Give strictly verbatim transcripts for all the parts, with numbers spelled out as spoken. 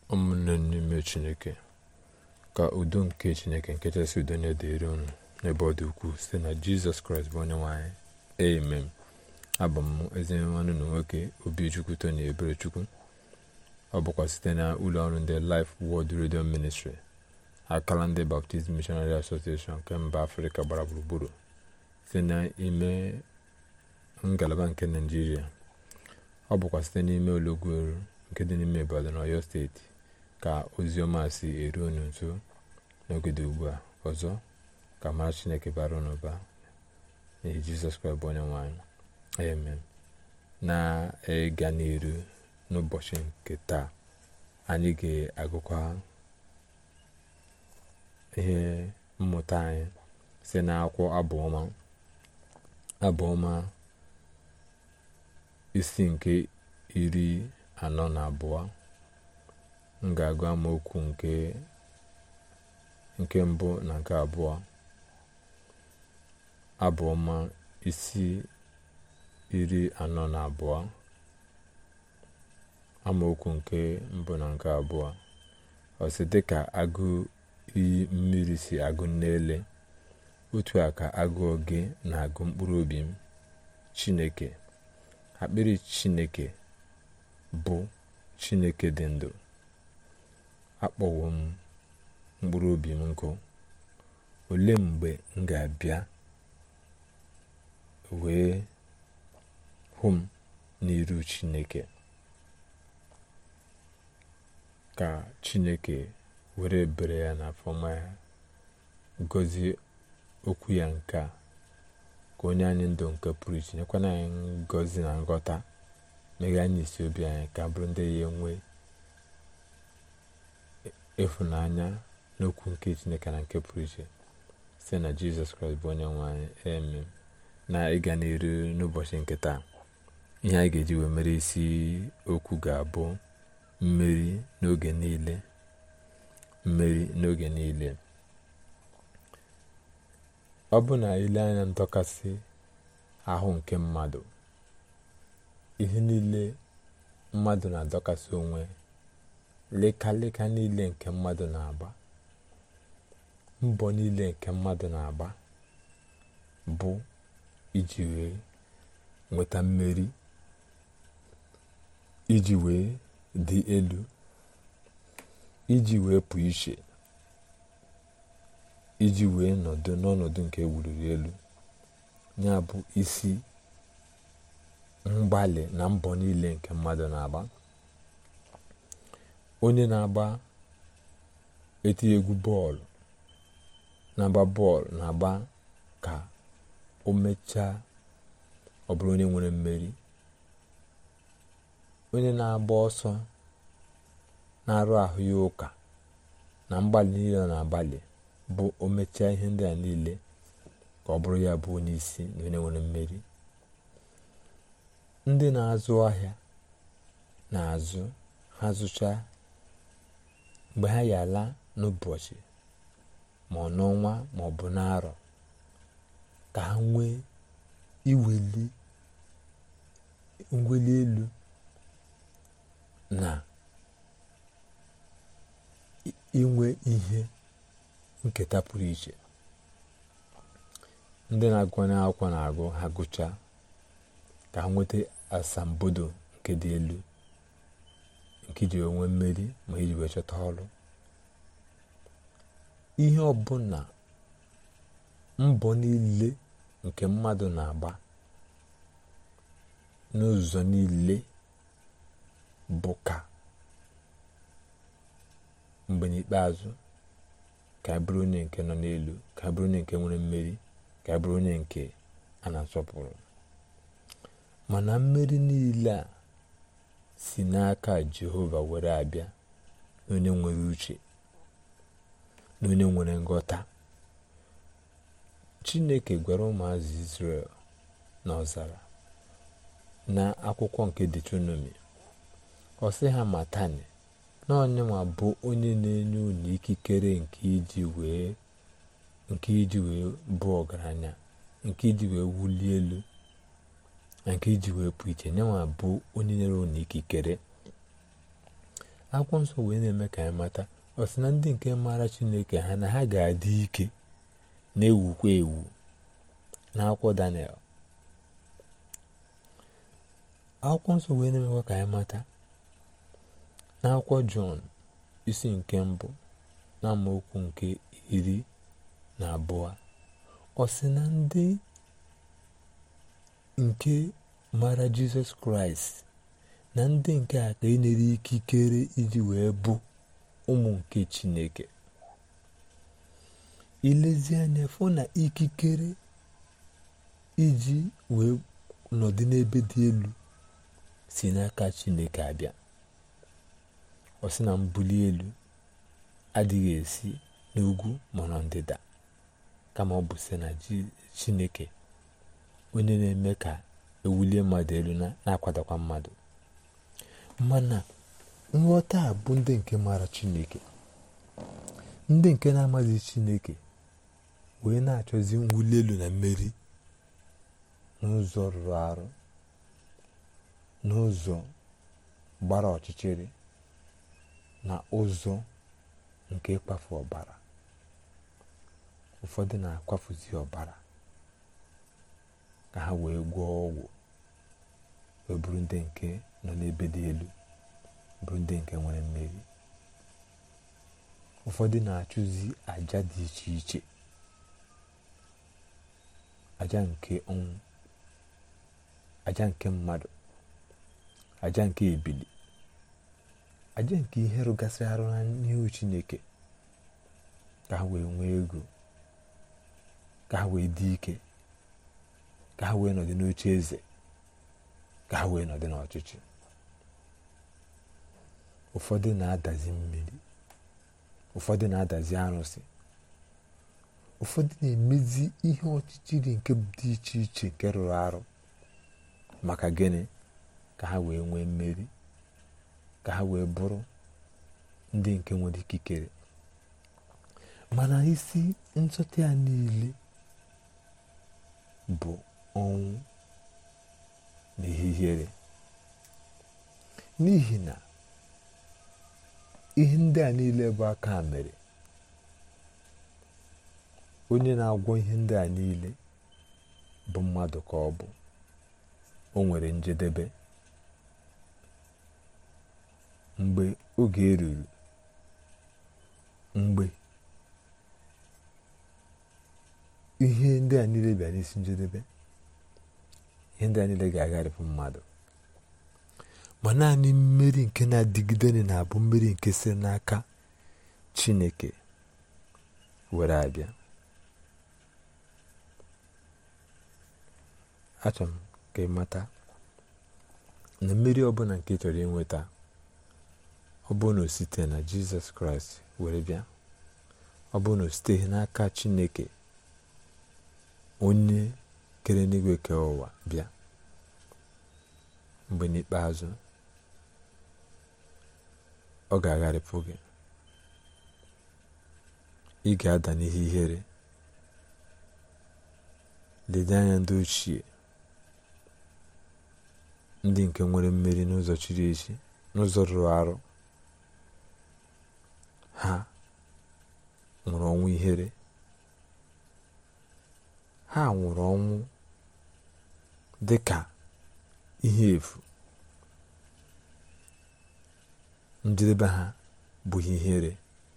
ụmụnne n'ime Chineke, ka udo nke Chineke nke kachasị udo na-edere unu n'ebe ọ dị ukwuu site na Jizọs Kraịst bụ onye nwe anyị. Amen. Abụ m ezi nwanne na nwoke Obichukwu Tony Eberechukwu. Ọ bụkwa site na ụlọ ọrụ ndị Life Word Radio Ministry, akala ndị Baptist Missionary Association nke mba Afrịka gbara gburugburu, site n'ime ngalaba nke Nigeria. Ọ bụkwa site n'ime Ologweru nke dị n'ime Ibadan, Ọyọ steeti, ka ozi ọma si eru unu nso n'ogede ugbu a. Ọzọ ka mara Chineke bara n'ụba n'ihi Jizọs Kraịst bụ onye nwe anyị. Amen. Na ịga n'iru n'ụbọchị nke taa, anyị ga-agụkwa ihe mmụta anyị si n'akwụkwọ Abụọma Abụọma isi nke iri anọ na abụọ. M ga-agụ amaokwu nke nke mbụ na nke abụọ. Abụọma isi iri anọ na abụọ, amaokwu nke mbụ na nke abụọ. Ọ sị, dịka agụụ iyi mmiri si agụ n'ele, otu a ka agụụ gị na-agụ mkpụrụ obi m, Chineke. Akpịrị Chineke bụ Chineke dị ndụ. Akpọwo m mkpụrụ obi m nkụ. Olee mgbe m ga-abịa wee hụ m n'iru Chineke? Ka Chineke were ebere ya na afọma ya gọzie okwu ya nke a, ka onye anyị ndụ nke pụrụ iche, nyekwana anyị ngọzi na nghọta, meghe anyị isi obi anyị ka bụrụ ndị ya enwe ịfụnanya n'okwu nke Chineke na nke pụrụ iche, site na Jizọs Kraịst bụ onye nwe anyị. Amen. Na ịga n'iru n'ụbọchị nke taa, ihe anyị ga-eji wee mere isi okwu ga-abụ mmeri n'oge niile. Mmeri n'oge niile. Ọ bụ na ile anya ndọkasị ahụ nke mmadụ, ihe niile mmadụ na-adọkasị onwe, lekaleka niile nke mmadụ na-agba, mbọ niile nke mmadụ na-agba bụ iji wee nweta mmeri, iji wee dị elu, iji wee pụ iche, iji wee nọdụ n'ọnọdụ nke ewuliri elu. Ya bụ isi mgbalị na mbọ niile nke mmadụ na-agba. Onye na-agba eti egwu bọọlụ, na-agba bọọlụ, na-agba ka o mechaa ọ bụrụ onye nwere mmeri. Onye na-agba ọsọ, na-arụ ahụ ya ụka na mgbalị niile ọ na-agbalị, bụ o mechaa ihe ndị a niile, ka ọ bụrụ ya bụ onye isi na onye nwere mmeri. Ndị na-azụ ahịa na-azụ, ha zụchaa, mgbe ha ya ala n'ụbọchị ma ọ n'ọnwa ma ọ bụ n'arọ, ka ha nwee iweli mweli elu na inwe ihe nketa pụrụ iche. Ndị na-agụ akwụkwọ na-agụ, ha gụchaa, ka ha nweta asambodo nke dị elu, nke iji wee nwee mmeri ma iji wee chọta ọrụ. Ihe ọbụla, mbọ niile nke mmadụ na-agba n'ụzọ niile bụ ka mgbe n'ikpeazụ ka a bụrụ onye nke nọ n'elu, ka a bụrụ onye nke nwere mmeri, ka a bụrụ onye nke a na-asọpụrụ. Mana mmeri niile a si n'aka Jehova were abịa n'onye nwere uche, n'onye nwere nghọta. Chineke gwara ụmụazụ Izrel n'ọzara na akwụkwọ nke Deuteronomy, ọ sị ha matani na onye nwa bụ onye na-enye unu ikikere nke iji wee nke iji wee bụ ọgaranya, nke iji wee wulie elu, na nke iji wee pụ iche. Nyenwa bụ onye nyere unu ikikere. akwụkwọ nsọ wee na-eme ka anyị mata ọ sị na ndị nke maara Chineke ha na ha ga-adị ike na-ewukwa ewu n'akwụkwọ Daniel. Akwụkwọ nsọ wee na-emekwa ka anyị mata n'akwụkwọ Jọn isi nke mbụ na amaokwu nke iri na abụọ, ọ sị na ndị nke mara Jizọs Kraịst na ndị nke a ka e nyere ikikere iji wee bụ ụmụ nke Chineke. Ilezi anya fụ na ikikere iji wee nọdụ n'ebe dị elu si n'aka Chineke abịa. Ọ sị na mbuli elu adịghị esi n'ugwu ma na ndịda, kama ọ bụ sị na Chineke onye na-eme ka ewulie mmadụ elu na-akwadokwa mmadụ. Mana nghọta a bụ ndị nke mara Chineke. Ndị nke na-amaghị Chineke wee na-achọzi mwuli elu na mmeri n'ụzọ rụrụ arụ, n'ụzọ gbara ọchịchịrị, na ụzọ nke ịkwafu ọbara. Ụfọdụ na-akwafuzi ọbara ka ha wee gwọọ ọgwụ, wee bụrụ ndị nke nọ n'ebe dị elu, bụrụ ndị nke nwere mmeri. Ụfọdụ na-achụzi aja dị iche iche, aja nke ọnwụ, aja nke mmadụ, aja nke ebili, aja nke ihe rụgasị arụ n'ihu Chineke, ka ha wee nwee ego, ka ha wee dị ike, ka ha wee nọdụ n'oche eze, ka ha wee nọdụ n'ọchịchị. Ụfọdụ na-adazi mmiri, ụfọdụ na-adazi arụsị, ụfọdụ na-emezi ihe ọchịchịrị nke dị iche iche nke rụrụ arụ. Maka gịnị? Ka ha wee nwee mmeri, ka ha wee bụrụ ndị nke nwere ikikere. Mana isi nsọtụ ya niile bụ ọnwụ na ihere. N'ihi na ihe ndị a niile bụ aka mere onye na-agwọ ihe ndị a niile bụ mmadụ ka ọ bụ. O nwere njedebe. Mgbe oge eruru, mgbe ihe ndị a niile bịa n'isi njedebe, ihe ndị a niile ga-agharịpụ mmadụ. Ma naanị mmeri nke na-adịgide na-abụ mmeri nke si n'aka Chineke were abịa. Achọrọ m ka ị mata na mmeri ọbụla nke ị chọrọ inweta, ọ bụ na o site na Jizọs Kraịst were bịa, ọ bụ na o site n'aka Chineke onye kere n'igwe kee ụwa bịa, mgbe n'ikpeazụ ọ ga-agharịpụ gị. Ị ga-ada n'ihe ihere. Lede anya ndị ochie, ndị nke nwere mmeri n'ụzọ chiri echi, n'ụzọ rụrụ arụ. Ha nwụrụ ọnwụ ihere, ha nwụrụ ọnwụ dị ka ihe efu. Njedebe ha bụ ihere.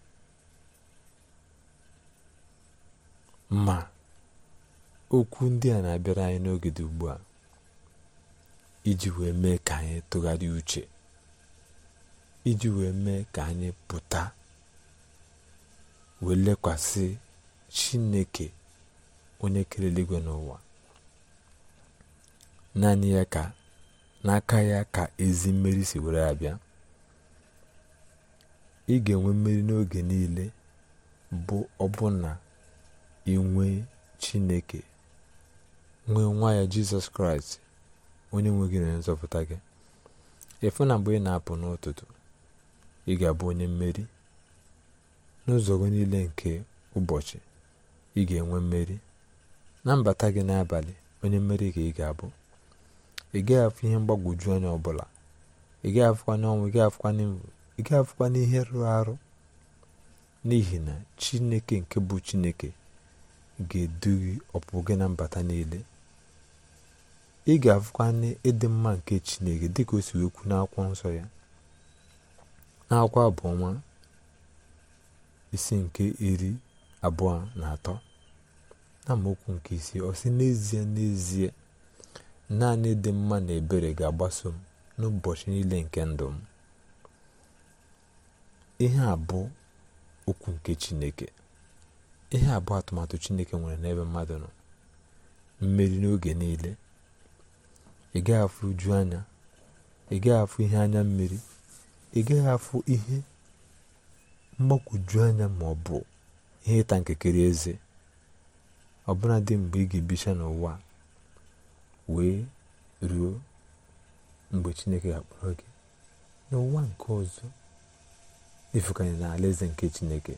Ma okwu ndị a na-abịara anyị n'oge dị ugbu a iji wee mee ka anyị tụgharịa uche, iji wee mee ka anyị pụta wee lekwasị Chineke onye kere eluigwe n'ụwa. Naanị ya ka n'aka ya ka ezi mmeri si were abịa. Ị ga-enwe mmeri n'oge niile bụ ọbụna inwe Chineke, nwee nwa ya Jizọs Kraịst onye nwe gị na nzọpụta gị. Efu na mgbe ị na-apụ n'ụtụtụ, ị ga-abụ onye mmeri. N'ụzọ gị niile nke ụbọchị, ị ga-enwe mmeri. Na mbata gị n'abalị, onye mmeri ka ị ga-abụ. Ị gaghị afụ ihe mgbagwoju anya ọbụla, ị gaghị afụkwanye ọnwụ, ị gaghị afụkwanye ị gaghị afụkwa n'ihe rụrụ arụ, n'ihi na Chineke nke bụ Chineke ga-edu gị ọpụpụ gị na mbata niile. Ị ga-afụkwa n'ịdị mma nke Chineke dịka o si wekwu n'akwụkwọ nsọ ya, n'akwụkwọ Abụọma isi nke iri abụọ na atọ na amaokwu nke isi, ọ sị, n'ezie n'ezie naanị ịdị mma na ebere ga-agbaso m n'ụbọchị niile nke ndụ m. Ihe a bụ okwu nke Chineke, ihe a bụ atụmatụ Chineke nwere n'ebe mmadụ nọ. Mmeri n'oge niile. Ị gaghị afụ uju anya, ị gaghị afụ ihe anya mmiri, ị gaghị afụ ihe mgbagwoju anya ma ọ bụ ihe ịta nkekere eze, ọbụna dị mgbe ị ga-ebicha n'ụwa wee ruo mgbe Chineke ga-akpọrọ gị n'ụwa nke ọzọ, ifukanye na alaeze nke Chineke.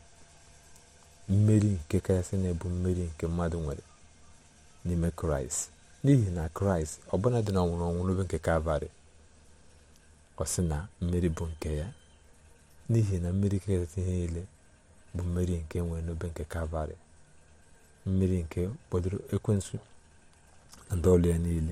Mmeri nke kachasị na-ebu mmeri nke mmadụ nwere n'ime Kraịst, n'ihi na Kraịst ọbụna dị na ọnwụrụ ọnwụ n'obe nke Kalvarị, ọ sị na mmeri bụ nke ya, n'ihi na mmeri kachasị ihe niile bụ mmeri nke nwere n'obe nke Kalvarị, mmeri nke kpọdoro ekwensu na ndị ọlụ ya niile,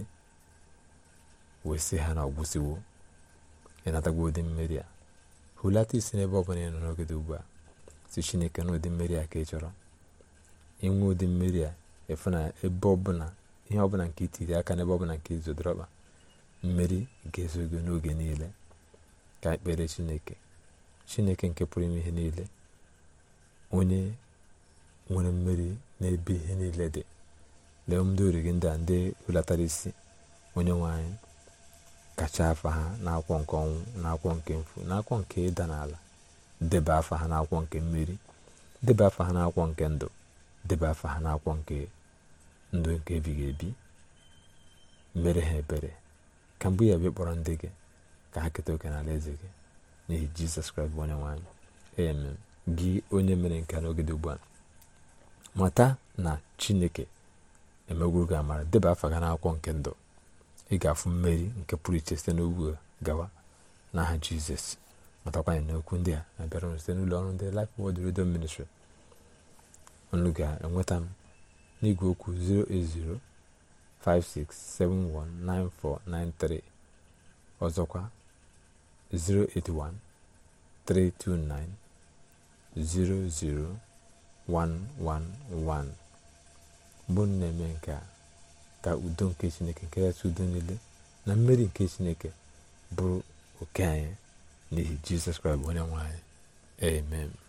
wee sị ha na ọgwụsiwo. Ịnatagwa ụdị mmeri a, hulata isi n'ebe ọbụla ị nọ n'ogede ugbu a, si Chineke na ụdị mmeri a ka ị chọrọ. Inwe ụdị mmeri a, efu na ebe ọbụla, ihe ọbụla nke itiri aka n'ebe ọbụla nke izodoroba, mmeri ga-eso gị n'oge niile. Ka ekpere Chineke. Chineke nke pụrụ ime ihe niile, onye nwere mmeri n'ebe ihe niile dị, lee ndị ori gị ndị a ndị hulatara isi, onye nwe anyị kacha afa ha n'akwụkwọ nke ọnwụ, n'akwụkwọ nke mfu, n'akwụkwọ nke ịda n'ala. Deba afa ha n'akwụkwọ nke mmeri, deba afa ha n'akwụkwọ nke ndụ, deba afa ha n'akwụkwọ nke ndụ nke ebighị ebi. Mere ha ebere ka mgbe ya bịa kpọrọ ndị gị ka ha keta oke n'ala eze gị, n'ihi Jizọs Kraịst bụ onye nwe anyị. Amen. Gị onye mere nke n'oge dị ugbu a, mata na Chineke emegwuru gị amara. Deba afa gị n'akwụkwọ nke ndụ, ị ga-afụ mmeri nke pụrụ iche site n'ugwu gawa n'aha Jizọs. Matakwanye na okwu ndị a na-abịara site n'ụlọ ọrụ ndị Life Word Radio Ministry. Unu ga-enweta m n'igwe okwu zero eight zero five six seven one nine four nine three, ọzọkwa zero eight one three two nine zero zero one one one. Mgbe unu na-eme nke a, ka udo nke Chineke nke kachasị udo niile na mmeri nke Chineke bụrụ oke anyị, n'ihi Jizọs Kraịst bụ onye nwe anyị. Amen.